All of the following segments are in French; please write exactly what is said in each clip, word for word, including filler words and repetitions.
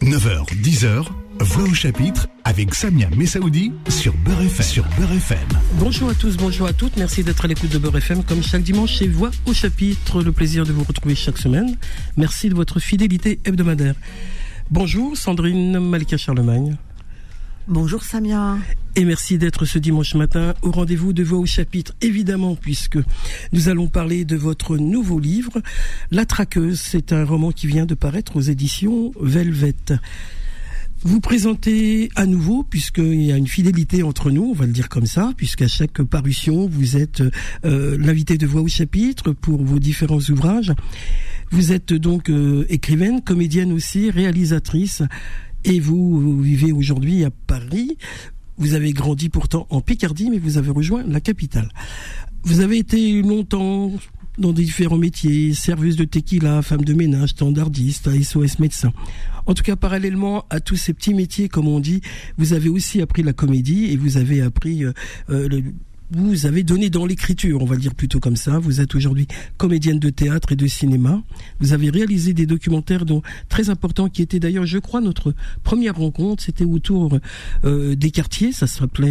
neuf heures, dix heures, Voix au chapitre avec Samia Messaoudi sur Beurre F M. Sur Beurre F M. Bonjour à tous, bonjour à toutes. Merci d'être à l'écoute de Beurre F M comme chaque dimanche chez Voix au chapitre. Le plaisir de vous retrouver chaque semaine. Merci de votre fidélité hebdomadaire. Bonjour Sandrine Malika Charlemagne. Bonjour Samia. Et merci d'être ce dimanche matin au rendez-vous de Voix au chapitre, évidemment, puisque nous allons parler de votre nouveau livre, La Traqueuse. C'est un roman qui vient de paraître aux éditions Velvet. Vous présentez à nouveau, puisqu'il y a une fidélité entre nous, on va le dire comme ça, puisqu'à chaque parution, vous êtes euh, l'invité de Voix au chapitre pour vos différents ouvrages. Vous êtes donc euh, écrivaine, comédienne aussi, réalisatrice, et vous, vous vivez aujourd'hui à Paris. Vous avez grandi pourtant en Picardie, mais vous avez rejoint la capitale. Vous avez été longtemps dans des différents métiers, serveuse de tequila, femme de ménage, standardiste, S O S médecin. En tout cas, parallèlement à tous ces petits métiers, comme on dit, vous avez aussi appris la comédie et vous avez appris, euh, le, vous avez donné dans l'écriture, on va le dire plutôt comme ça. Vous êtes aujourd'hui comédienne de théâtre et de cinéma. Vous avez réalisé des documentaires dont très importants qui étaient d'ailleurs, je crois, notre première rencontre. C'était autour euh, des quartiers, ça s'appelait...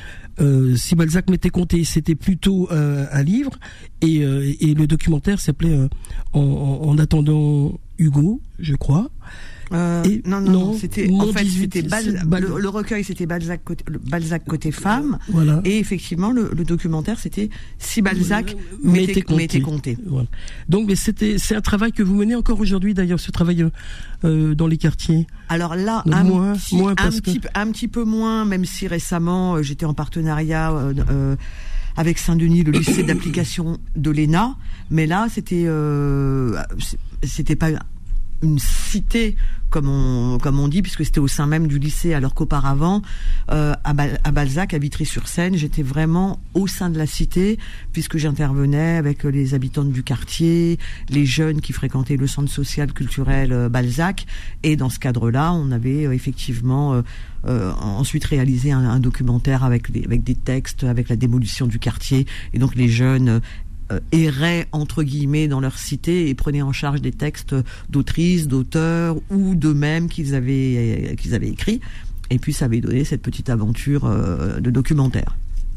Euh, si Balzac m'était compté, c'était plutôt euh, un livre et, euh, et le documentaire s'appelait euh, en, en, en attendant Hugo, je crois. Euh, et non, non, non, c'était en fait dix-huit, c'était Bal- Bal- le, le recueil c'était Balzac côté, Balzac côté femme, voilà. Et effectivement le, le documentaire c'était Si Balzac m'était compté. compté. Voilà. Donc, mais c'était c'est un travail que vous menez encore aujourd'hui d'ailleurs, ce travail euh, dans les quartiers. Alors là, Donc, un, moins, petit, moins un, parce petit, que... un petit peu moins, même si récemment euh, j'étais en partenariat euh, euh, avec Saint-Denis, le lycée d'application de l'E N A, mais là c'était euh, c'était pas une cité comme on comme on dit, puisque c'était au sein même du lycée, alors qu'auparavant euh, à, Bal- à Balzac, à Vitry-sur-Seine, j'étais vraiment au sein de la cité, puisque j'intervenais avec les habitants du quartier, les jeunes qui fréquentaient le centre social culturel euh, Balzac, et dans ce cadre-là, on avait euh, effectivement euh, euh, ensuite réalisé un, un documentaire avec des, avec des textes, avec la démolition du quartier, et donc les jeunes euh, Euh, erraient entre guillemets dans leur cité et prenaient en charge des textes d'autrices, d'auteurs ou d'eux-mêmes qu'ils avaient qu'ils avaient écrits, et puis ça avait donné cette petite aventure euh, de documentaire.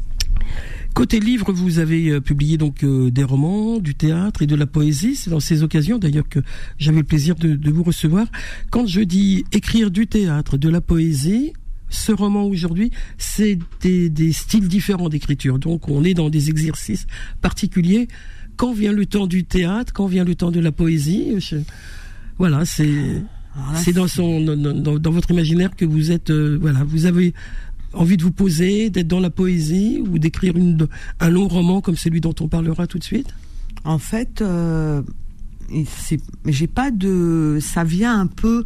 Côté livre, vous avez euh, publié donc euh, des romans, du théâtre et de la poésie. C'est dans ces occasions d'ailleurs que j'avais le plaisir de, de vous recevoir. Quand je dis écrire du théâtre, de la poésie, ce roman aujourd'hui, c'est des, des styles différents d'écriture. Donc, on est dans des exercices particuliers. Quand vient le temps du théâtre, quand vient le temps de la poésie, je... voilà, c'est là, c'est dans son dans, dans, dans votre imaginaire que vous êtes. Euh, voilà, vous avez envie de vous poser, d'être dans la poésie ou d'écrire une, un long roman comme celui dont on parlera tout de suite. En fait, euh, c'est, j'ai pas de, ça vient un peu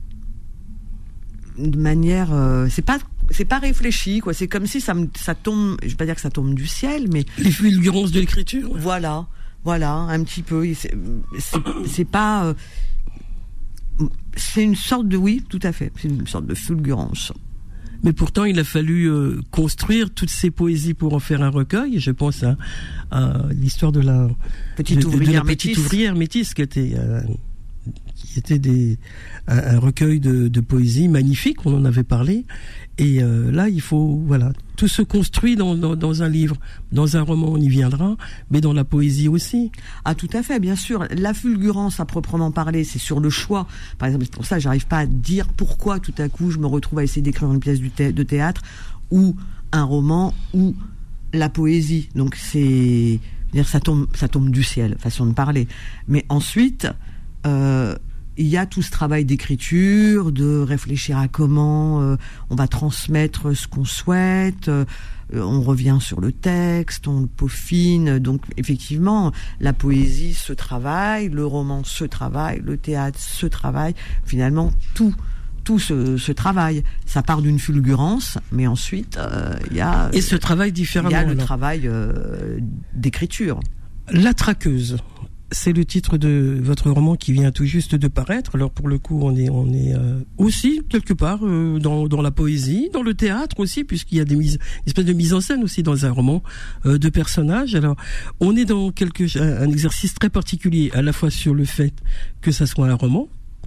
de manière, euh, c'est pas c'est pas réfléchi quoi, c'est comme si ça me ça tombe, je vais pas dire que ça tombe du ciel, mais les fulgurances de l'écriture. Voilà, voilà, un petit peu. C'est c'est, c'est pas, euh, c'est une sorte de oui, tout à fait, c'est une sorte de fulgurance. Mais pourtant, il a fallu euh, construire toutes ces poésies pour en faire un recueil. Je pense à, à l'histoire de la petite de, ouvrière, de la métisse. petite ouvrière métisse, qui était euh, qui était des un, un recueil de, de poésie magnifique. On en avait parlé. Et euh, là, il faut voilà, tout se construit dans, dans dans un livre, dans un roman, on y viendra, mais dans la poésie aussi. Ah, tout à fait, bien sûr. La fulgurance à proprement parler, c'est sur le choix. Par exemple, c'est pour ça que j'arrive pas à dire pourquoi tout à coup je me retrouve à essayer d'écrire une pièce de théâtre ou un roman ou la poésie. Donc c'est, dire ça tombe, ça tombe du ciel, façon de parler. Mais ensuite, euh, il y a tout ce travail d'écriture, de réfléchir à comment euh, on va transmettre ce qu'on souhaite. Euh, on revient sur le texte, on le peaufine. Donc effectivement, la poésie se travaille, le roman se travaille, le théâtre se travaille. Finalement, tout, tout se, se travaille. Ça part d'une fulgurance, mais ensuite euh, il y a et ce travail différemment. Il y a le alors. travail euh, d'écriture. La Traqueuse. C'est le titre de votre roman qui vient tout juste de paraître. Alors pour le coup, on est on est euh, aussi quelque part euh, dans dans la poésie, dans le théâtre aussi, puisqu'il y a des mises, une espèce de mise en scène aussi dans un roman euh, de personnages. Alors on est dans quelque un, un exercice très particulier, à la fois sur le fait que ça soit un roman,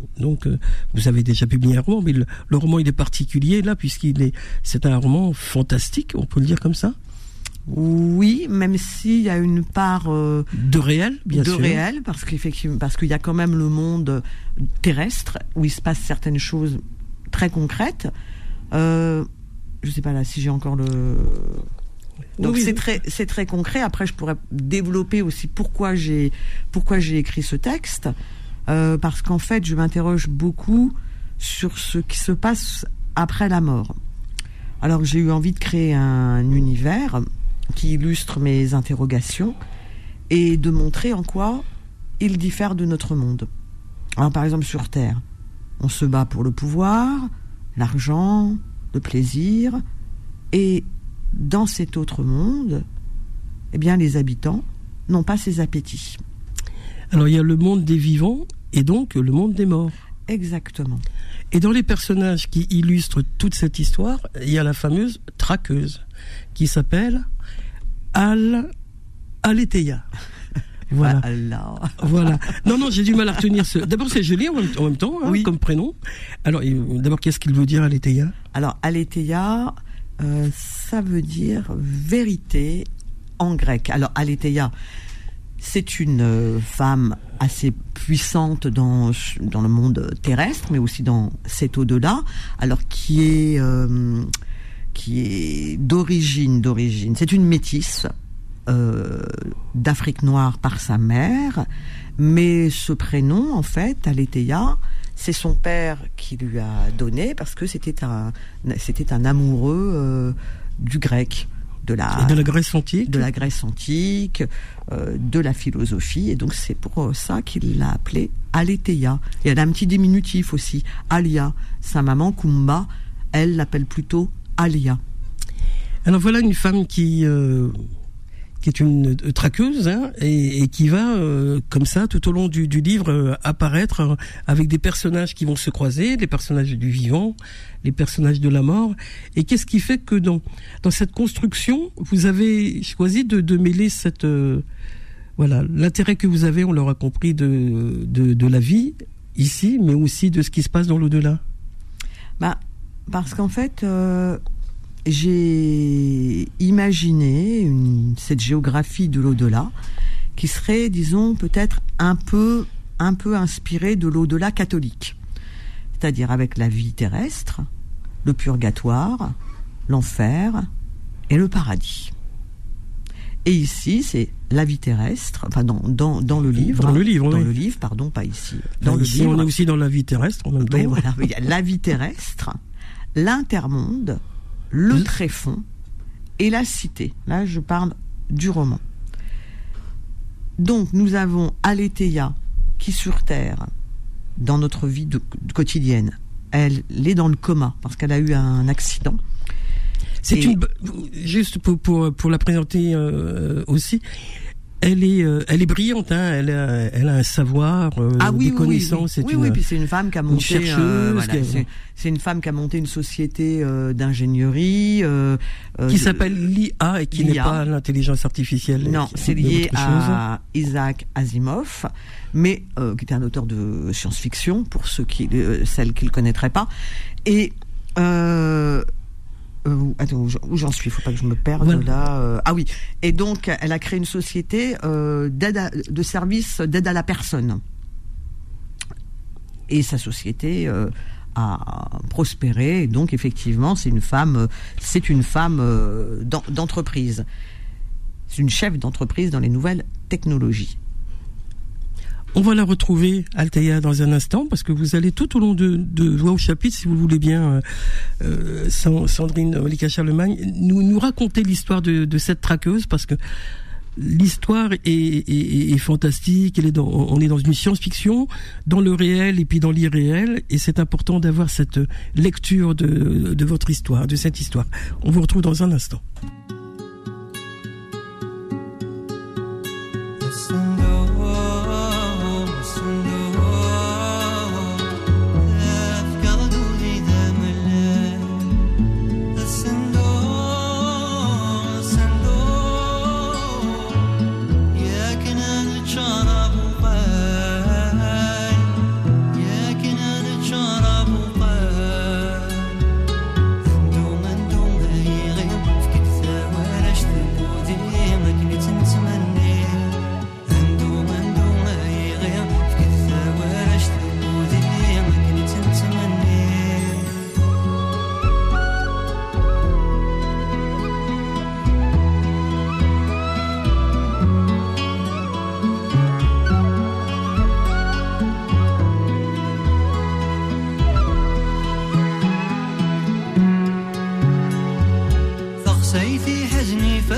Donc, euh, vous avez déjà publié un roman, mais le, le roman il est particulier là puisqu'il est, c'est un roman fantastique, on peut le dire comme ça. Oui, même s'il y a une part euh, de réel, bien de sûr. De réel, parce qu'effectivement, parce qu'il y a quand même le monde terrestre où il se passe certaines choses très concrètes. Euh, je sais pas là si j'ai encore le. Donc oui, c'est oui. très c'est très concret. Après, je pourrais développer aussi pourquoi j'ai pourquoi j'ai écrit ce texte, euh, parce qu'en fait, je m'interroge beaucoup sur ce qui se passe après la mort. Alors, j'ai eu envie de créer un univers qui illustre mes interrogations et de montrer en quoi il diffère de notre monde. Alors, par exemple, sur Terre, on se bat pour le pouvoir, l'argent, le plaisir, et dans cet autre monde, eh bien, les habitants n'ont pas ces appétits. Alors, il y a le monde des vivants et donc le monde des morts. Exactement. Et dans les personnages qui illustrent toute cette histoire, il y a la fameuse traqueuse qui s'appelle Al Aletheia. Voilà. Allah. Voilà. Non, non, j'ai du mal à retenir ce. D'abord, c'est joli en même, en même temps, hein, oui. Comme prénom. Alors, d'abord, qu'est-ce qu'il veut dire Aletheia ? Alors, Aletheia, euh, ça veut dire vérité en grec. Alors, Aletheia, c'est une euh, femme assez puissante dans dans le monde terrestre, mais aussi dans cet au-delà. Alors, qui est euh, qui est d'origine d'origine. C'est une métisse. Euh, d'Afrique noire par sa mère, mais ce prénom, en fait, Aletheia, c'est son père qui lui a donné parce que c'était un, c'était un amoureux euh, du grec, de la, et de la Grèce antique, de la Grèce antique, euh, de la philosophie, et donc c'est pour ça qu'il l'a appelée Aletheia. Et elle a un petit diminutif aussi, Alia. Sa maman Kumba, elle l'appelle plutôt Alia. Alors voilà une femme qui euh... qui est une traqueuse, hein, et, et qui va, euh, comme ça, tout au long du, du livre, euh, apparaître euh, avec des personnages qui vont se croiser, les personnages du vivant, les personnages de la mort. Et qu'est-ce qui fait que dans dans cette construction, vous avez choisi de, de mêler cette, euh, voilà, l'intérêt que vous avez, on l'aura compris, de, de de la vie ici, mais aussi de ce qui se passe dans l'au-delà. Bah, parce qu'en fait. Euh... J'ai imaginé une, cette géographie de l'au-delà qui serait, disons, peut-être un peu, un peu inspirée de l'au-delà catholique. C'est-à-dire avec la vie terrestre, le purgatoire, l'enfer et le paradis. Et ici, c'est la vie terrestre, enfin dans, dans, dans le livre. Dans le livre, Dans oui. le livre, pardon, pas ici. Dans Là, le ici, livre. on est aussi dans la vie terrestre en même temps. Oui, voilà, il y a la vie terrestre, l'intermonde, le tréfonds et la cité. Là, je parle du roman. Donc, nous avons Aletheia qui, sur Terre, dans notre vie de, de quotidienne, elle, elle est dans le coma parce qu'elle a eu un accident. C'est et... une juste pour pour pour la présenter euh, aussi. Elle est, euh, elle est brillante, hein. Elle a, elle a un savoir, euh, ah, oui, des oui, connaissances. Oui, oui, une, oui, puis c'est une femme qui a monté, une chercheuse. Euh, voilà, qui a... c'est, c'est une femme qui a monté une société euh, d'ingénierie euh, qui euh, s'appelle l'I A et qui l'I A. n'est pas l'intelligence artificielle. Non, c'est lié à Isaac Asimov, mais euh, qui était un auteur de science-fiction pour ceux qui, euh, celles qui le connaîtraient pas. Et euh, Euh, attends, où j'en suis, il faut pas que je me perde ouais. là. Euh, ah oui, et donc elle a créé une société euh, d'aide à, de service d'aide à la personne. Et sa société euh, a prospéré. Et donc effectivement, c'est une femme, c'est une femme euh, d'entreprise. C'est une chef d'entreprise dans les nouvelles technologies. On va la retrouver, Aletheia, dans un instant, parce que vous allez tout au long de, de Voix au chapitre, si vous voulez bien, euh, Sandrine Malika-Charlemagne, nous, nous raconter l'histoire de, de cette traqueuse, parce que l'histoire est, est, est fantastique, elle est dans, on est dans une science-fiction, dans le réel et puis dans l'irréel, et c'est important d'avoir cette lecture de, de votre histoire, de cette histoire. On vous retrouve dans un instant. يا كنا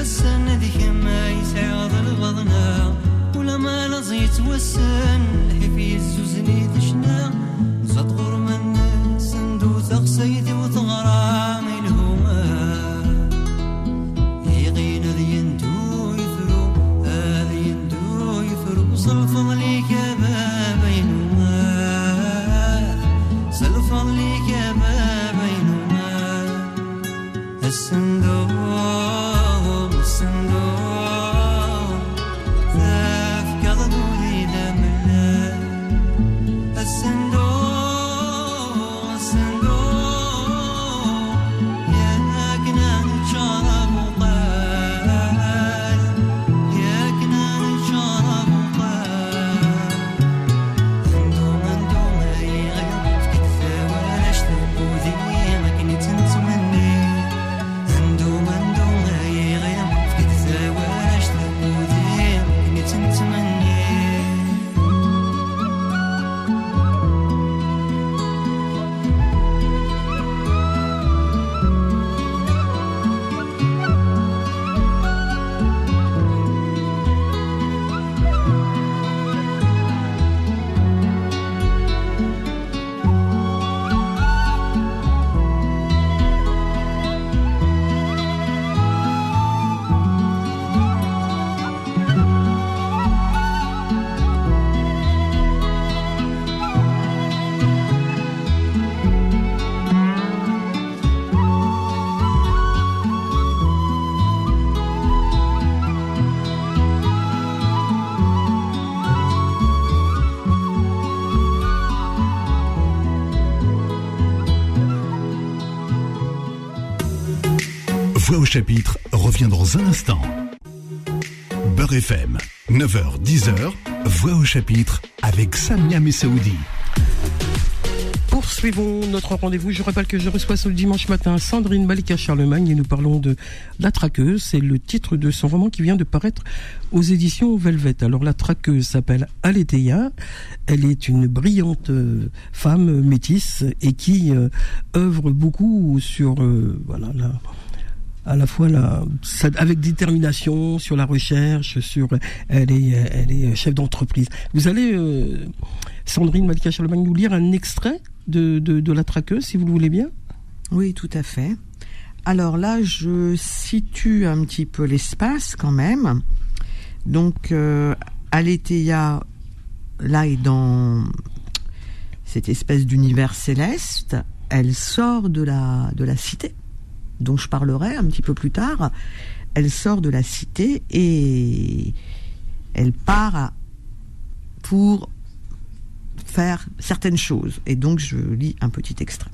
السن ذيك ما يسعد البضنا ولا ما لزيت والسن حفي الزوزني تشنا زطغر من سندو تغسيتي وتغرام الهما يغين ذي يندو يفرو هذي يندو يفرو صلفض ليك يا بابا ينوما صلفض ليك يا بابا ينوما السندو Voix au chapitre revient dans un instant. Beurre F M, neuf heures dix heures, Voix au chapitre avec Samia Messaoudi. Poursuivons notre rendez-vous. Je rappelle que je reçois ce dimanche matin Sandrine Malika Charlemagne et nous parlons de La Traqueuse. C'est le titre de son roman qui vient de paraître aux éditions Velvet. Alors La Traqueuse s'appelle Aletheia. Elle est une brillante femme métisse et qui euh, œuvre beaucoup sur euh, voilà la à la fois la, avec détermination sur la recherche, sur elle est elle est chef d'entreprise. Vous allez euh, Sandrine Malika Charlemagne nous lire un extrait de, de de La Traqueuse, si vous le voulez bien. Oui, tout à fait. Alors là, je situe un petit peu l'espace quand même. Donc euh, Aletheia là est dans cette espèce d'univers céleste. Elle sort de la de la cité, dont je parlerai un petit peu plus tard. Elle sort de la cité et elle part pour faire certaines choses. Et donc je lis un petit extrait.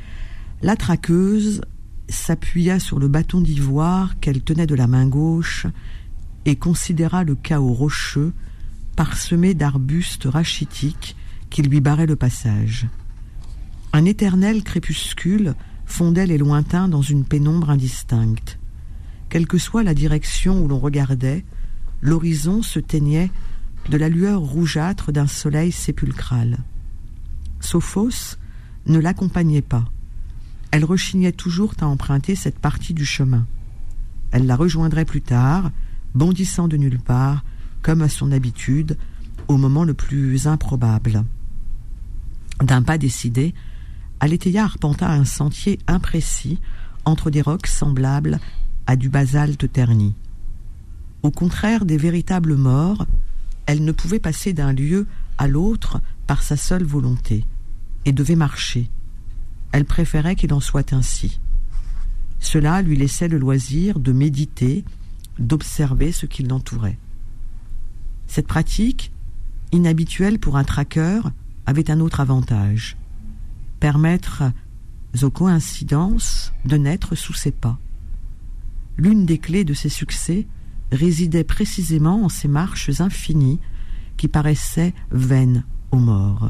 La traqueuse s'appuya sur le bâton d'ivoire qu'elle tenait de la main gauche et considéra le chaos rocheux parsemé d'arbustes rachitiques qui lui barraient le passage. Un éternel crépuscule fondait les lointains dans une pénombre indistincte. Quelle que soit la direction où l'on regardait, l'horizon se teignait de la lueur rougeâtre d'un soleil sépulcral. Sophos ne l'accompagnait pas. Elle rechignait toujours à emprunter cette partie du chemin. Elle la rejoindrait plus tard, bondissant de nulle part, comme à son habitude, au moment le plus improbable. D'un pas décidé, Aletheia arpenta un sentier imprécis entre des rocs semblables à du basalte terni. Au contraire des véritables morts, elle ne pouvait passer d'un lieu à l'autre par sa seule volonté, et devait marcher. Elle préférait qu'il en soit ainsi. Cela lui laissait le loisir de méditer, d'observer ce qui l'entourait. Cette pratique, inhabituelle pour un traqueur, avait un autre avantage: permettre aux coïncidences de naître sous ses pas. L'une des clés de ses succès résidait précisément en ces marches infinies qui paraissaient vaines aux morts.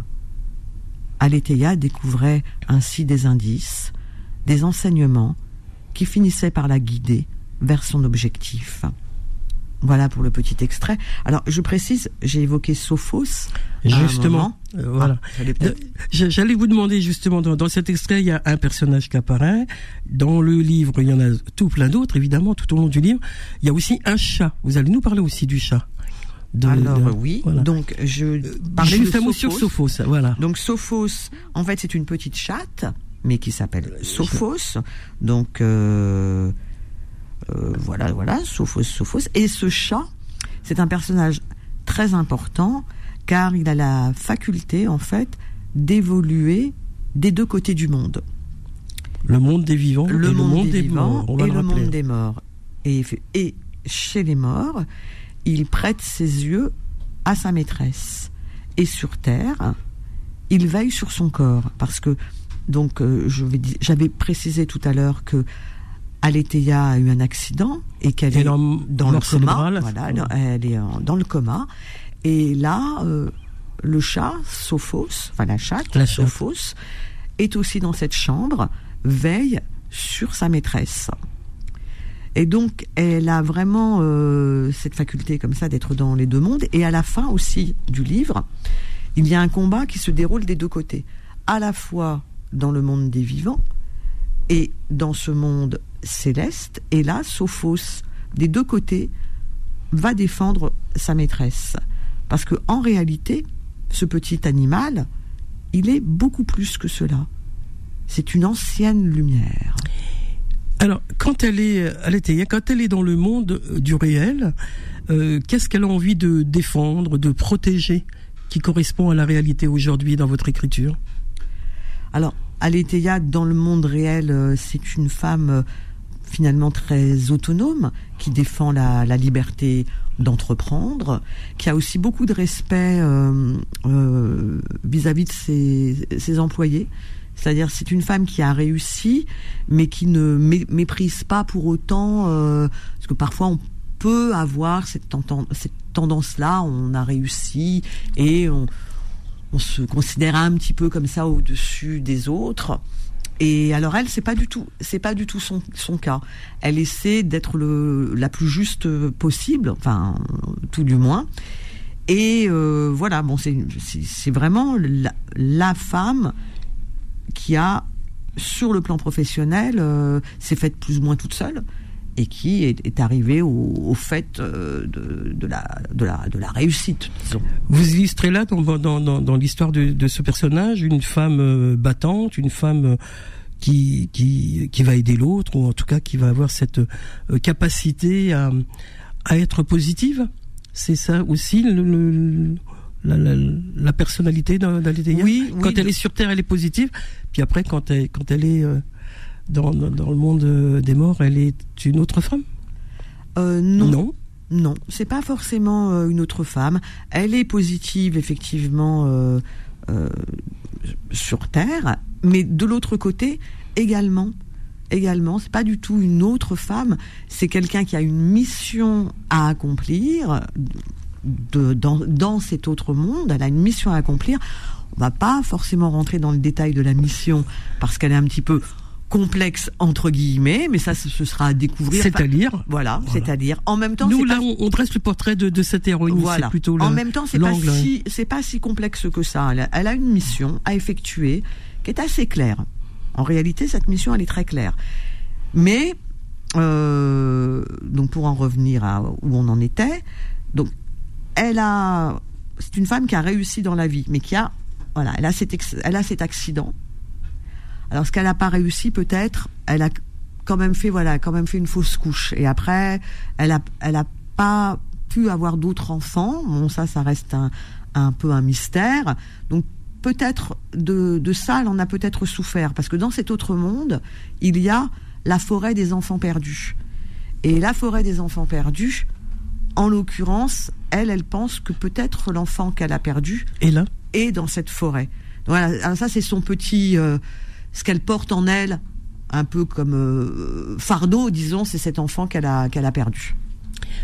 Aletheia découvrait ainsi des indices, des enseignements qui finissaient par la guider vers son objectif. Voilà pour le petit extrait. Alors, je précise, j'ai évoqué Sophos. Justement, euh, voilà. Ah, J'allais vous demander justement, dans, dans cet extrait, il y a un personnage qui apparaît. Dans le livre, il y en a tout plein d'autres, évidemment, tout au long du livre. Il y a aussi un chat. Vous allez nous parler aussi du chat. De, Alors de, oui, voilà. donc je parlais Juste un mot sur Sophos, voilà. Donc Sophos, en fait, c'est une petite chatte, mais qui s'appelle Sophos. Donc euh, euh, voilà, voilà, Sophos, Sophos. Et ce chat, c'est un personnage très important, car il a la faculté, en fait, d'évoluer des deux côtés du monde. Le monde des vivants, le et monde le monde des, des vivants morts, on va et le, le rappeler. monde des morts. Et, et chez les morts, il prête ses yeux à sa maîtresse. Et sur terre, il veille sur son corps. Parce que, donc, euh, je vais dire, j'avais précisé tout à l'heure que Aletheia a eu un accident et qu'elle est dans, dans le coma. Voilà, ouais. Elle est en, dans le coma. Et là, euh, le chat, Sophos, enfin la chatte, la Sophos, chatte. est aussi dans cette chambre, veille sur sa maîtresse. Et donc, elle a vraiment euh, cette faculté comme ça d'être dans les deux mondes. Et à la fin aussi du livre, il y a un combat qui se déroule des deux côtés. À la fois dans le monde des vivants et dans ce monde céleste. Et là, Sophos, des deux côtés, va défendre sa maîtresse. Parce que en réalité, ce petit animal, il est beaucoup plus que cela. C'est une ancienne lumière. Alors, quand elle est, Aletheia, quand elle est dans le monde du réel, euh, qu'est-ce qu'elle a envie de défendre, de protéger, qui correspond à la réalité aujourd'hui dans votre écriture? Alors, Aletheia, dans le monde réel, euh, c'est une femme euh, finalement très autonome, qui défend la, la liberté d'entreprendre, qui a aussi beaucoup de respect euh, euh, vis-à-vis de ses, ses employés. C'est-à-dire, c'est une femme qui a réussi, mais qui ne mé- méprise pas pour autant, euh, parce que parfois on peut avoir cette, ten- cette tendance-là, on a réussi et on, on se considère un petit peu comme ça au-dessus des autres. Et alors elle, c'est pas du tout, c'est pas du tout son, son cas. Elle essaie d'être le, la plus juste possible, enfin tout du moins. Et euh, voilà, bon, c'est, c'est, c'est vraiment la, la femme qui a, sur le plan professionnel, euh, s'est faite plus ou moins toute seule et qui est, est arrivée au, au fait euh, de, de, la, de, la, de la réussite, disons. Vous illustrez là, dans, dans, dans, dans l'histoire de, de ce personnage, une femme euh, battante, une femme euh, qui, qui, qui va aider l'autre, ou en tout cas qui va avoir cette euh, capacité à, à être positive. C'est ça aussi, le... le La, la, la personnalité d'Aletheia. Oui, oui, quand de... elle est sur Terre, elle est positive. Puis après, quand elle, quand elle est euh, dans, dans, dans le monde euh, des morts, elle est une autre femme. euh, Non. Non. Non, c'est pas forcément euh, une autre femme. Elle est positive, effectivement, euh, euh, sur Terre, mais de l'autre côté, également. Également, c'est pas du tout une autre femme. C'est quelqu'un qui a une mission à accomplir. De, dans, dans cet autre monde, elle a une mission à accomplir. On va pas forcément rentrer dans le détail de la mission parce qu'elle est un petit peu complexe entre guillemets, mais ça ce, ce sera à découvrir. C'est-à-dire, enfin, voilà, voilà, c'est-à-dire en même temps. Nous c'est là, pas... on, on dresse le portrait de, de cette héroïne. Voilà. C'est plutôt le, en même temps, c'est pas l'angle. si c'est pas si complexe que ça. Elle a, elle a une mission à effectuer qui est assez claire. En réalité, cette mission, elle est très claire. Mais euh, donc pour en revenir à où on en était, donc. Elle a, c'est une femme qui a réussi dans la vie, mais qui a, voilà, elle a cet, ex, elle a cet accident. Alors, ce qu'elle n'a pas réussi, peut-être, elle a quand même fait, voilà, quand même fait une fausse couche. Et après, elle a, elle a pas pu avoir d'autres enfants. Bon, ça, ça reste un, un peu un mystère. Donc, peut-être de, de ça, elle en a peut-être souffert, parce que dans cet autre monde, il y a la forêt des enfants perdus. Et la forêt des enfants perdus, en l'occurrence, elle, elle pense que peut-être l'enfant qu'elle a perdu est là, est dans cette forêt. Voilà, alors ça c'est son petit, euh, ce qu'elle porte en elle, un peu comme euh, fardeau, disons, c'est cet enfant qu'elle a qu'elle a perdu.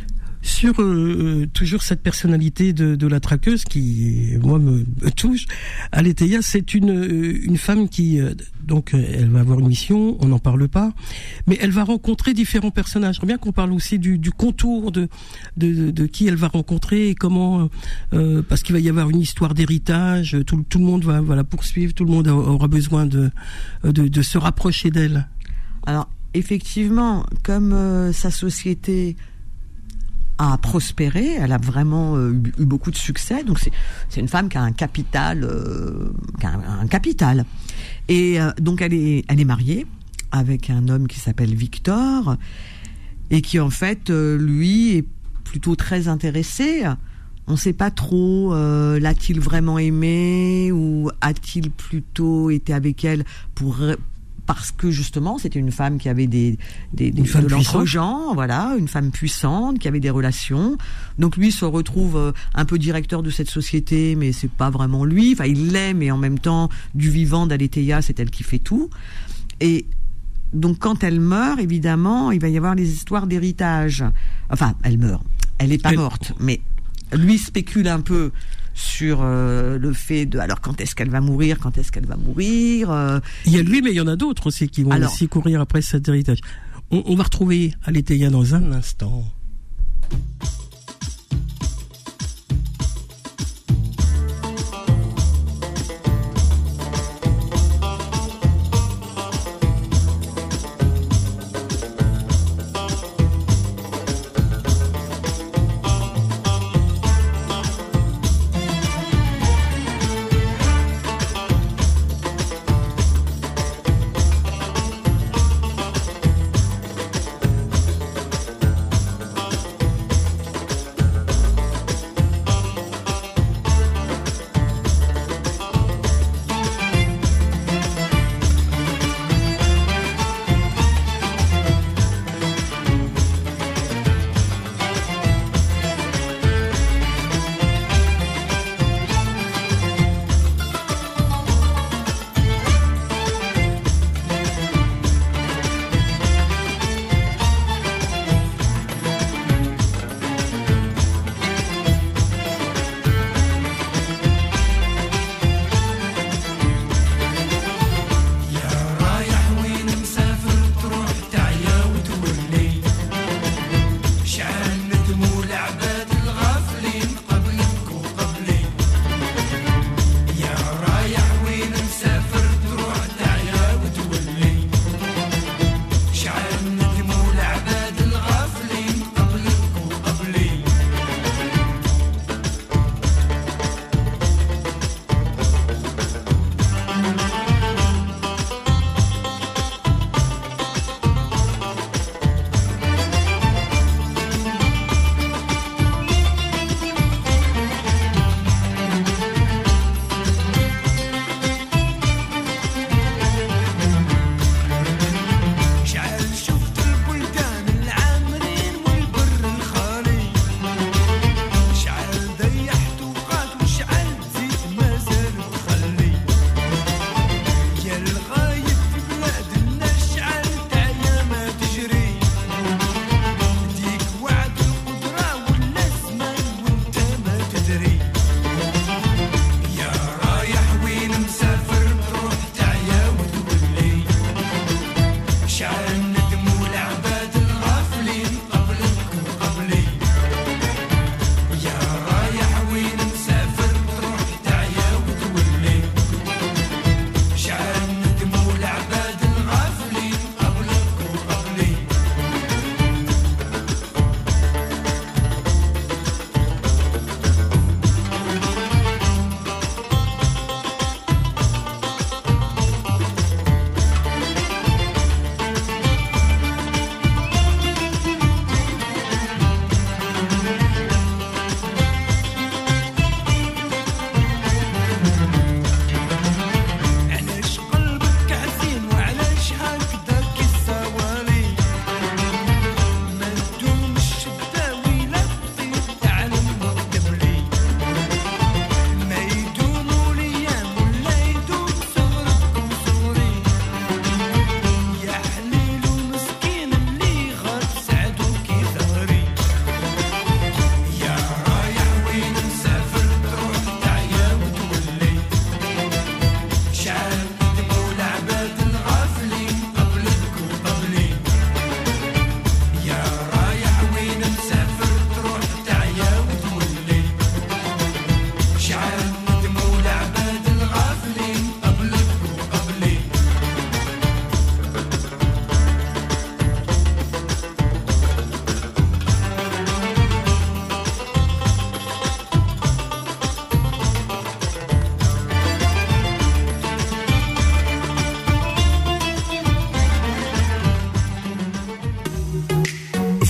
Sur euh, toujours cette personnalité de, de la traqueuse qui, moi, me, me touche, Aletheia, c'est une une femme qui, euh, donc, elle va avoir une mission, on n'en parle pas, mais elle va rencontrer différents personnages. J'aimerais bien qu'on parle aussi du, du contour de, de, de, de qui elle va rencontrer et comment, euh, parce qu'il va y avoir une histoire d'héritage, tout, tout le monde va, va la poursuivre, tout le monde aura besoin de, de, de se rapprocher d'elle. Alors, effectivement, comme euh, sa société a prospéré, elle a vraiment euh, eu beaucoup de succès. Donc c'est c'est une femme qui a un capital, euh, qui a un, un capital. Et euh, donc elle est elle est mariée avec un homme qui s'appelle Victor et qui en fait euh, lui est plutôt très intéressé. On ne sait pas trop euh, l'a-t-il vraiment aimé ou a-t-il plutôt été avec elle pour parce que justement c'était une femme qui avait des des, des de l'entre-gens, voilà, une femme puissante qui avait des relations. Donc lui se retrouve euh, un peu directeur de cette société, mais c'est pas vraiment lui. Enfin, il l'est, mais en même temps, du vivant d'Aletheia, c'est elle qui fait tout. Et donc quand elle meurt, évidemment, il va y avoir les histoires d'héritage. Enfin, elle meurt. Elle est pas elle... morte, mais lui spécule un peu sur euh, le fait de alors quand est-ce qu'elle va mourir, quand est-ce qu'elle va mourir. Euh, il y a lui, mais il y en a d'autres aussi qui vont alors, aussi courir après cet héritage. On, on va retrouver Aletheia dans un instant.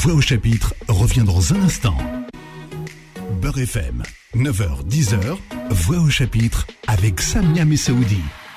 Voix au chapitre revient dans un instant. Beurre F M, neuf heures dix heures, Voix au chapitre avec Samia Messaoudi.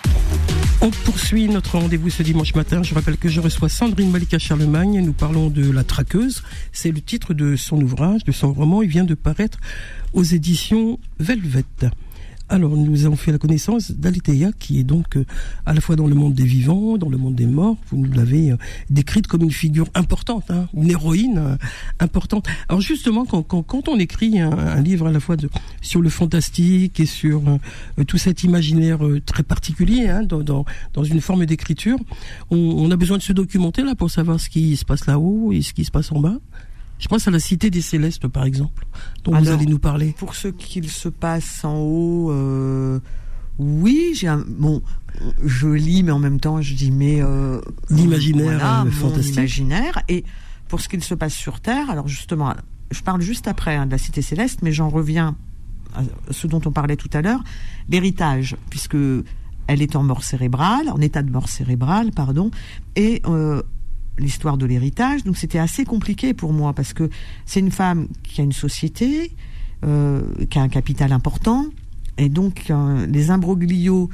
On poursuit notre rendez-vous ce dimanche matin. Je rappelle que je reçois Sandrine Malika Charlemagne. Nous parlons de La Traqueuse. C'est le titre de son ouvrage, de son roman. Il vient de paraître aux éditions Velvet. Alors, nous avons fait la connaissance d'Aletheia, qui est donc euh, à la fois dans le monde des vivants, dans le monde des morts. Vous nous l'avez euh, décrite comme une figure importante, hein, une héroïne euh, importante. Alors justement, quand, quand, quand on écrit un, un livre à la fois de, sur le fantastique et sur euh, tout cet imaginaire euh, très particulier, hein, dans, dans, dans une forme d'écriture, on, on a besoin de se documenter là pour savoir ce qui se passe là-haut et ce qui se passe en bas. Je pense à la Cité des Célestes, par exemple, dont Alors, vous allez nous parler. Pour ce qu'il se passe en haut, euh, oui, j'ai un, bon, je lis, mais en même temps, je dis, mais euh, l'imaginaire voilà, euh, mon fantastique. Imaginaire. Et pour ce qu'il se passe sur Terre, alors justement, je parle juste après hein, de la Cité Céleste, mais j'en reviens à ce dont on parlait tout à l'heure, l'héritage, puisque elle est en mort cérébrale, en état de mort cérébrale, pardon, et euh, l'histoire de l'héritage, donc c'était assez compliqué pour moi parce que c'est une femme qui a une société, euh, qui a un capital important, et donc euh, les imbroglios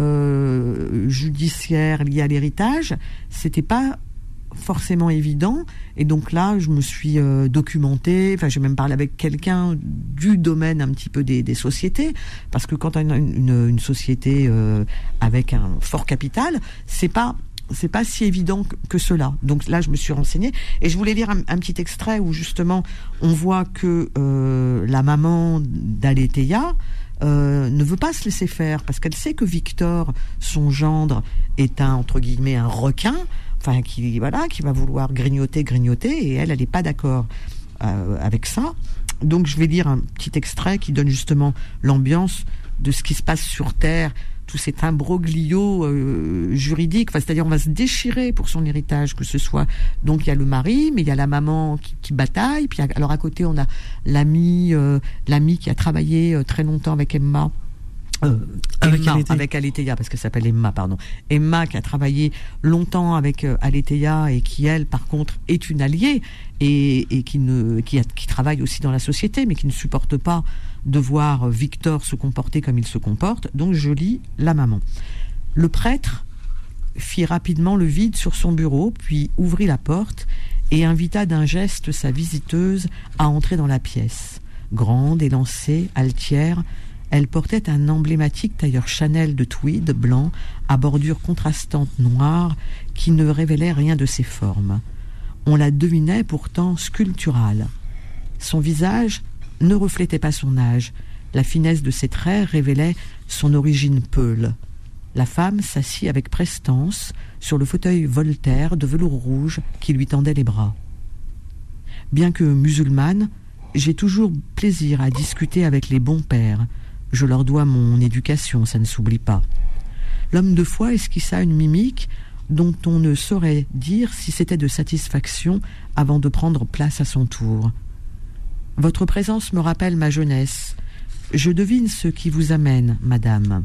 euh, judiciaires liés à l'héritage, c'était pas forcément évident, et donc là je me suis euh, documentée, enfin j'ai même parlé avec quelqu'un du domaine un petit peu des, des sociétés, parce que quand on a une, une, une société euh, avec un fort capital, c'est pas c'est pas si évident que cela. Donc là, je me suis renseignée et je voulais lire un, un petit extrait où justement on voit que euh, la maman d'Aletheia euh, ne veut pas se laisser faire parce qu'elle sait que Victor, son gendre, est un entre guillemets un requin, enfin qui voilà, qui va vouloir grignoter, grignoter, et elle, elle n'est pas d'accord euh, avec ça. Donc je vais lire un petit extrait qui donne justement l'ambiance de ce qui se passe sur Terre. Tout cet imbroglio euh, juridique, enfin, c'est-à-dire on va se déchirer pour son héritage, que ce soit, donc il y a le mari, mais il y a la maman qui, qui bataille, puis alors à côté on a l'ami, euh, l'ami qui a travaillé euh, très longtemps avec Emma, euh, avec Emma, avec Aletheia, parce qu'elle s'appelle Emma, pardon, Emma qui a travaillé longtemps avec euh, Aletheia et qui elle, par contre, est une alliée et, et qui ne, qui, a, qui travaille aussi dans la société, mais qui ne supporte pas de voir Victor se comporter comme il se comporte. Donc je lis la maman. Le prêtre fit rapidement le vide sur son bureau, puis ouvrit la porte et invita d'un geste sa visiteuse à entrer dans la pièce. Grande, élancée, altière, elle portait un emblématique tailleur Chanel de tweed blanc à bordure contrastante noire qui ne révélait rien de ses formes. On la devinait pourtant sculpturale. Son visage ne reflétait pas son âge. La finesse de ses traits révélait son origine peule. La femme s'assit avec prestance sur le fauteuil Voltaire de velours rouge qui lui tendait les bras. Bien que musulmane, j'ai toujours plaisir à discuter avec les bons pères. Je leur dois mon éducation, ça ne s'oublie pas. L'homme de foi esquissa une mimique dont on ne saurait dire si c'était de satisfaction avant de prendre place à son tour. Votre présence me rappelle ma jeunesse. Je devine ce qui vous amène, madame.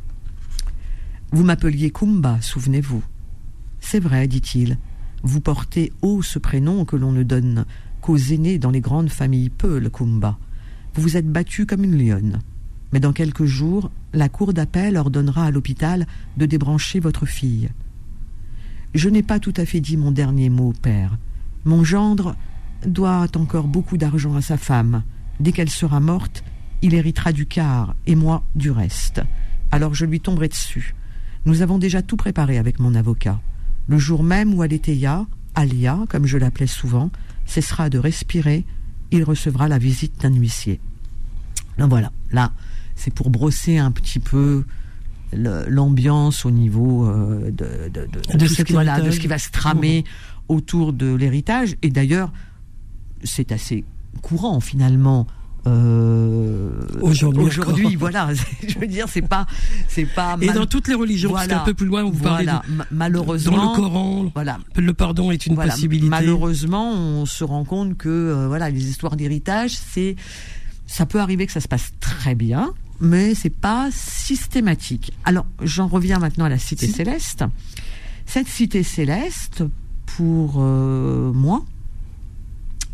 Vous m'appeliez Kumba, souvenez-vous. C'est vrai, dit-il. Vous portez haut ce prénom que l'on ne donne qu'aux aînés dans les grandes familles Peul, Kumba. Vous vous êtes battue comme une lionne. Mais dans quelques jours, la cour d'appel ordonnera à l'hôpital de débrancher votre fille. Je n'ai pas tout à fait dit mon dernier mot, père. Mon gendre doit encore beaucoup d'argent à sa femme. Dès qu'elle sera morte, il héritera du quart, et moi du reste. Alors je lui tomberai dessus. Nous avons déjà tout préparé avec mon avocat. Le jour même où Aletheia, Alia, comme je l'appelais souvent, cessera de respirer, il recevra la visite d'un huissier. Donc voilà, là, c'est pour brosser un petit peu le, l'ambiance au niveau euh, de, de, de, de, de, tout ce qui, voilà, de ce qui va se tramer mmh. autour de l'héritage. Et d'ailleurs, c'est assez courant finalement euh, aujourd'hui, aujourd'hui voilà, je veux dire, c'est pas c'est pas et mal... dans toutes les religions, voilà, parce qu'un peu plus loin vous voilà, parlez de, malheureusement dans le Coran, voilà, le pardon est une voilà, possibilité. Malheureusement, on se rend compte que euh, voilà, les histoires d'héritage, c'est ça peut arriver que ça se passe très bien, mais c'est pas systématique. Alors, j'en reviens maintenant à la Cité si. Céleste. Cette Cité Céleste, pour euh, moi,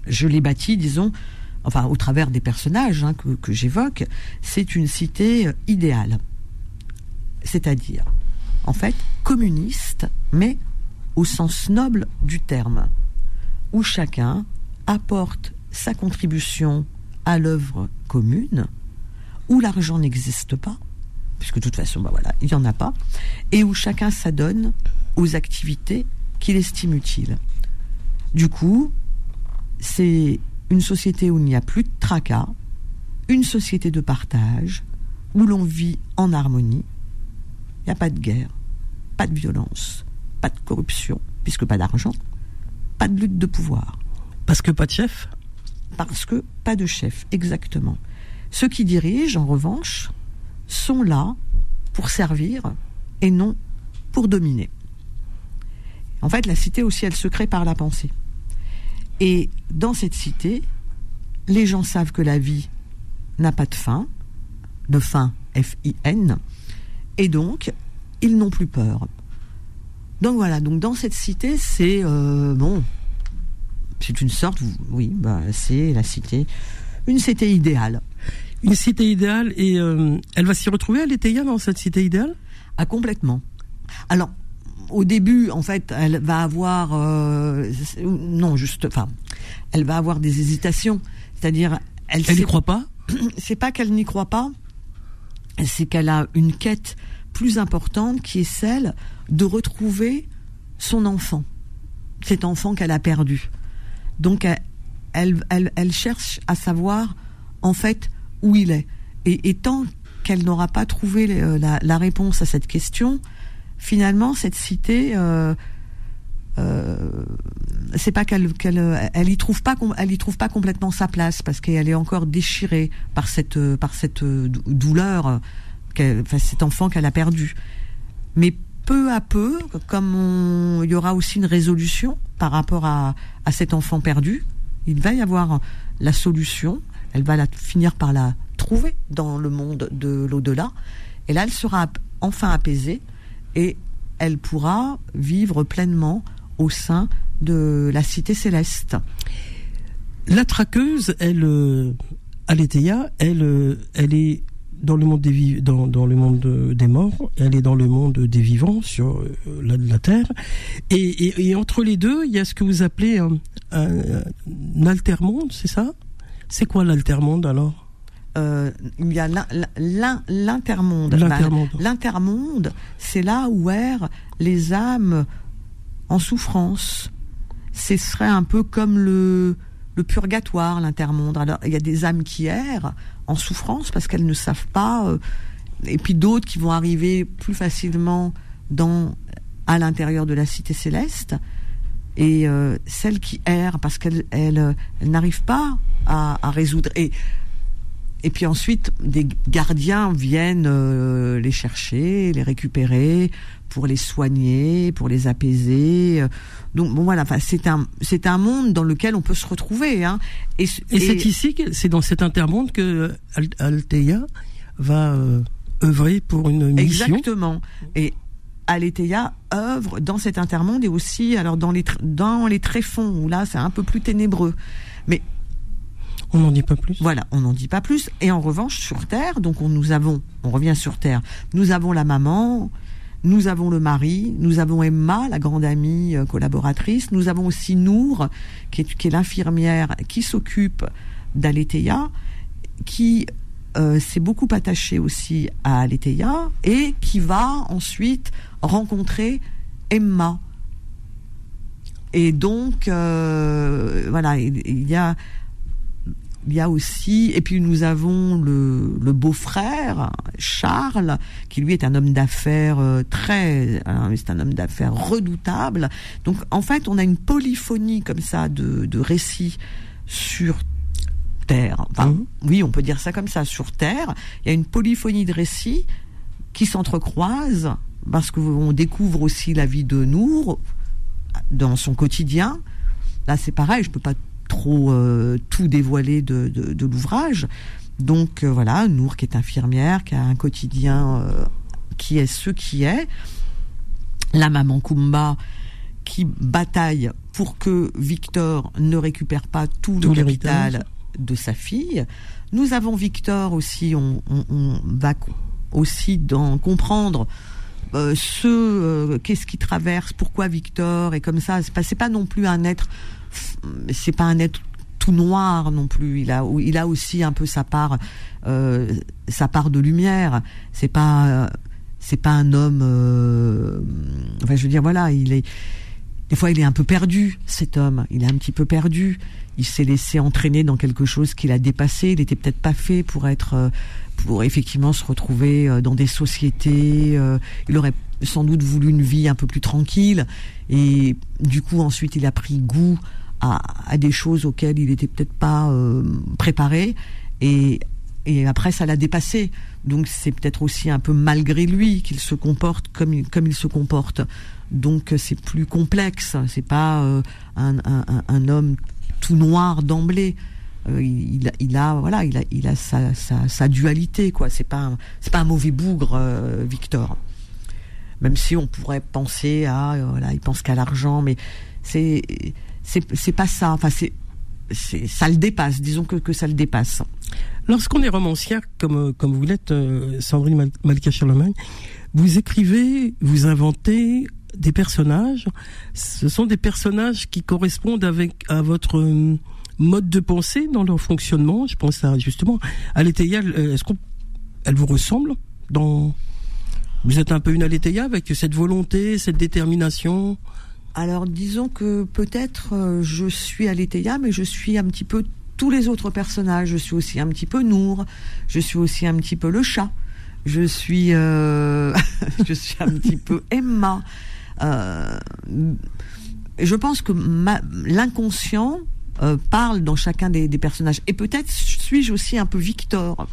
je l'ai bâti, disons, enfin au travers des personnages hein, que, que j'évoque, c'est une cité idéale. C'est-à-dire, en fait, communiste, mais au sens noble du terme, où chacun apporte sa contribution à l'œuvre commune, où l'argent n'existe pas, puisque de toute façon, bah voilà, il n'y en a pas, et où chacun s'adonne aux activités qu'il estime utiles. Du coup, c'est une société où il n'y a plus de tracas, une société de partage, où l'on vit en harmonie. Il n'y a pas de guerre, pas de violence, pas de corruption, puisque pas d'argent, pas de lutte de pouvoir. Parce que pas de chef ? Parce que pas de chef, exactement. Ceux qui dirigent, en revanche, sont là pour servir et non pour dominer. En fait, la cité aussi, elle se crée par la pensée. Et dans cette cité, les gens savent que la vie n'a pas de fin, de fin, F I N, et donc, ils n'ont plus peur. Donc voilà, donc dans cette cité, c'est, euh, bon, c'est une sorte, oui, bah, c'est la cité, une cité idéale. Une cité idéale, et euh, elle va s'y retrouver, Aletheia, dans cette cité idéale ? Ah, complètement. Alors, au début, en fait, elle va avoir, euh, non, juste, enfin, elle va avoir des hésitations, c'est-à-dire, elle, elle n'y croit pas. C'est pas qu'elle n'y croit pas, c'est qu'elle a une quête plus importante qui est celle de retrouver son enfant, cet enfant qu'elle a perdu. Donc, elle, elle, elle, elle cherche à savoir, en fait, où il est. Et, et tant qu'elle n'aura pas trouvé la, la réponse à cette question, finalement, cette cité, euh, euh, c'est pas qu'elle, qu'elle, elle y trouve pas, elle y trouve pas complètement sa place parce qu'elle est encore déchirée par cette, par cette douleur, enfin, cet enfant qu'elle a perdu. Mais peu à peu, comme on, il y aura aussi une résolution par rapport à, à cet enfant perdu, il va y avoir la solution. Elle va la, finir par la trouver dans le monde de l'au-delà. Et là, elle sera enfin apaisée et elle pourra vivre pleinement au sein de la cité céleste. La traqueuse, elle, euh, Aletheia, elle, euh, elle est dans le monde des vi- dans, dans le monde des morts, elle est dans le monde des vivants sur euh, la, la terre, et, et, et entre les deux, il y a ce que vous appelez un, un, un altermonde, c'est ça ? C'est quoi l'altermonde alors ? Euh, il y a l'in, l'in, l'intermonde. L'intermonde. Bah, l'intermonde, c'est là où errent les âmes en souffrance. Ce serait un peu comme le, le purgatoire, l'intermonde. Alors, il y a des âmes qui errent en souffrance parce qu'elles ne savent pas, euh, et puis d'autres qui vont arriver plus facilement dans, à l'intérieur de la cité céleste. Et euh, celles qui errent parce qu'elles elles, elles n'arrivent pas à, à résoudre. Et, et puis ensuite, des gardiens viennent euh, les chercher, les récupérer pour les soigner, pour les apaiser. Donc bon voilà, enfin c'est un c'est un monde dans lequel on peut se retrouver. Hein. Et, et, et c'est ici, c'est dans cet intermonde que Aletheia va euh, œuvrer pour une mission. Exactement. Et Aletheia œuvre dans cet intermonde et aussi alors dans les dans les tréfonds où là c'est un peu plus ténébreux. Mais on n'en dit pas plus. Voilà, on n'en dit pas plus. Et en revanche, sur Terre, donc on, nous avons, on revient sur Terre, nous avons la maman, nous avons le mari, nous avons Emma, la grande amie euh, collaboratrice, nous avons aussi Nour, qui est, qui est l'infirmière qui s'occupe d'Aletheia, qui euh, s'est beaucoup attachée aussi à Aletheia et qui va ensuite rencontrer Emma. Et donc, euh, voilà, il, il y a... Il y a aussi, et puis nous avons le, le beau-frère, Charles, qui lui est un homme d'affaires euh, très, hein, c'est un homme d'affaires redoutable. Donc en fait, on a une polyphonie comme ça de, de récits sur Terre. Enfin, mmh. oui, on peut dire ça comme ça, sur Terre. Il y a une polyphonie de récits qui s'entrecroisent parce qu'on découvre aussi la vie de Nour dans son quotidien. Là, c'est pareil, je peux pas trop euh, tout dévoiler de, de, de l'ouvrage. Donc euh, voilà, Nour qui est infirmière, qui a un quotidien euh, qui est ce qui est. La maman Kumba qui bataille pour que Victor ne récupère pas tout, tout le capital de sa fille. Nous avons Victor aussi, on, on, on va aussi dans, comprendre euh, ce euh, qu'est-ce qui traverse, pourquoi Victor est comme ça. C'est pas, c'est pas non plus un être, c'est pas un être tout noir non plus. Il a, il a aussi un peu sa part, euh, sa part de lumière. C'est pas, euh, c'est pas un homme. Euh, enfin, je veux dire, voilà, il est. Des fois, il est un peu perdu, cet homme. Il est un petit peu perdu. Il s'est laissé entraîner dans quelque chose qu'il a dépassé. Il était peut-être pas fait pour être, pour effectivement se retrouver dans des sociétés. Il aurait sans doute voulu une vie un peu plus tranquille. Et du coup, ensuite, il a pris goût à, à des choses auxquelles il était peut-être pas euh, préparé. Et, et après, ça l'a dépassé. Donc, c'est peut-être aussi un peu malgré lui qu'il se comporte comme il, comme il se comporte. Donc, c'est plus complexe. C'est pas euh, un, un, un homme tout noir d'emblée. Euh, il, il a, voilà, il a, il a sa, sa, sa dualité, quoi. C'est pas, un, c'est pas un mauvais bougre, euh, Victor. Même si on pourrait penser à, euh, voilà, il pense qu'à l'argent, mais c'est, c'est, c'est pas ça. Enfin, c'est, c'est, ça le dépasse. Disons que, que ça le dépasse. Lorsqu'on est romancière, comme, comme vous l'êtes, euh, Sandrine Malka-Charlemagne, vous écrivez, vous inventez des personnages. Ce sont des personnages qui correspondent avec à votre euh, mode de pensée dans leur fonctionnement. Je pense à, justement à Aletheia. Est-ce qu'on, elle vous ressemble dans, vous êtes un peu une Aletheia avec cette volonté, cette détermination? Alors, disons que peut-être euh, je suis Aletheia, mais je suis un petit peu tous les autres personnages. Je suis aussi un petit peu Nour. Je suis aussi un petit peu le chat. Je suis, euh, je suis un petit peu Emma. Euh, je pense que ma, l'inconscient euh, parle dans chacun des, des personnages. Et peut-être suis-je aussi un peu Victor.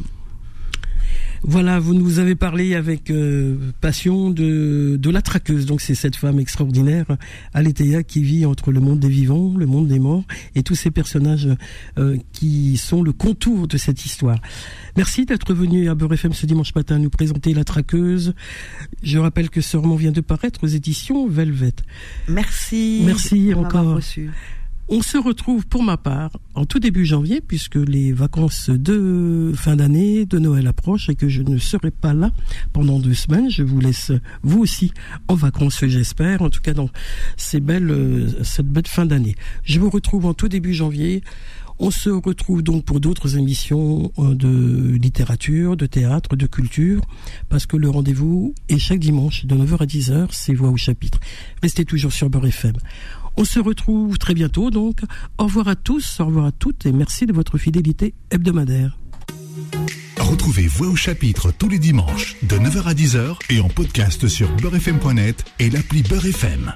Voilà, vous nous avez parlé avec euh, passion de, de la traqueuse. Donc c'est cette femme extraordinaire, Aletheia, qui vit entre le monde des vivants, le monde des morts, et tous ces personnages euh, qui sont le contour de cette histoire. Merci d'être venu à Beurre F M ce dimanche matin nous présenter la traqueuse. Je rappelle que ce roman vient de paraître aux éditions Velvet. Merci. Merci encore. Reçu. On se retrouve pour ma part en tout début janvier, puisque les vacances de fin d'année, de Noël approchent et que je ne serai pas là pendant deux semaines. Je vous laisse, vous aussi, en vacances, j'espère, en tout cas dans ces belles, cette belle fin d'année. Je vous retrouve en tout début janvier. On se retrouve donc pour d'autres émissions de littérature, de théâtre, de culture, parce que le rendez-vous est chaque dimanche de neuf heures à dix heures, c'est Voix au chapitre. Restez toujours sur Beurre F M. On se retrouve très bientôt, donc au revoir à tous, au revoir à toutes et merci de votre fidélité hebdomadaire. Retrouvez Voix au chapitre tous les dimanches de neuf heures à dix heures et en podcast sur beurre f m point net et l'appli Beurre F M.